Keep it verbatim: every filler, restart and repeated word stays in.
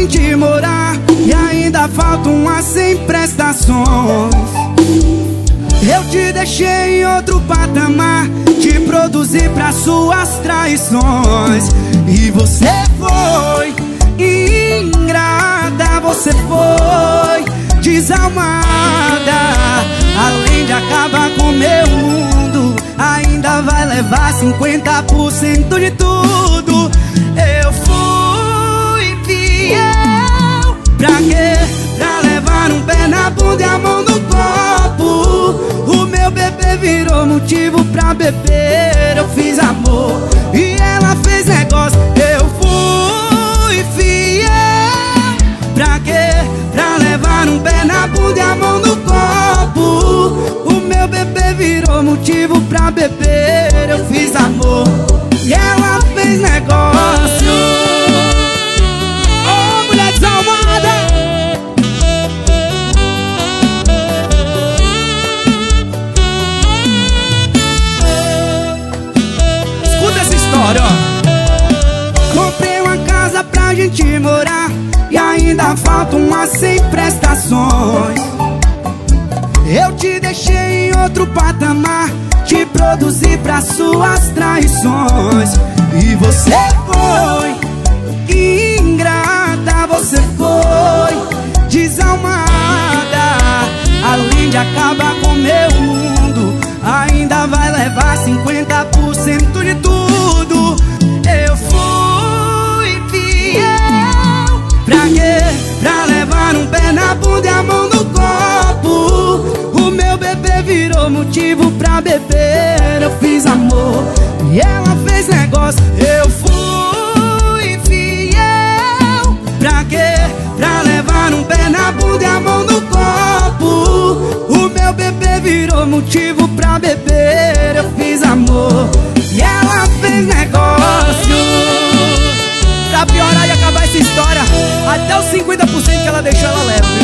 gente morar e ainda faltam as cem prestações. Eu te deixei em outro patamar, te produzi pra suas traições. E você foi ingrata, você foi desalmada. Além de acabar com meu mundo, ainda vai levar cinquenta por cento de tudo. Eu fui fiel, pra quê? Pra levar um pé na bunda e a mão no copo. O meu bebê virou motivo pra beber. Eu fiz amor e ela fez negócio. Eu fui fiel, pra quê? Pra levar um pé na bunda e a mão no copo. O meu bebê virou motivo pra beber. Eu fiz amor e ela fez negócio. Oh, mulher desalmada! Escuta essa história, ó. Comprei uma casa pra gente morar e ainda faltam umas cem prestações. Eu te deixei em outro patamar, te produzi pra suas traições. E você foi ingrata, você foi desalmada. Além de acabar com meu mundo, ainda vai levar cinquenta por cento de tudo. Eu fui fiel, pra quê? Pra levar um pé na bunda e a mão no copo. O meu bebê virou motivo pra beber. Eu fiz amor e ela fez negócio. Eu fui fiel, pra quê? Pra levar um pé na bunda e a mão no copo. O meu bebê virou motivo pra beber. Eu fiz amor e ela fez negócio. Pra piorar e acabar essa história, até os cinquenta por cento que ela deixou ela leva.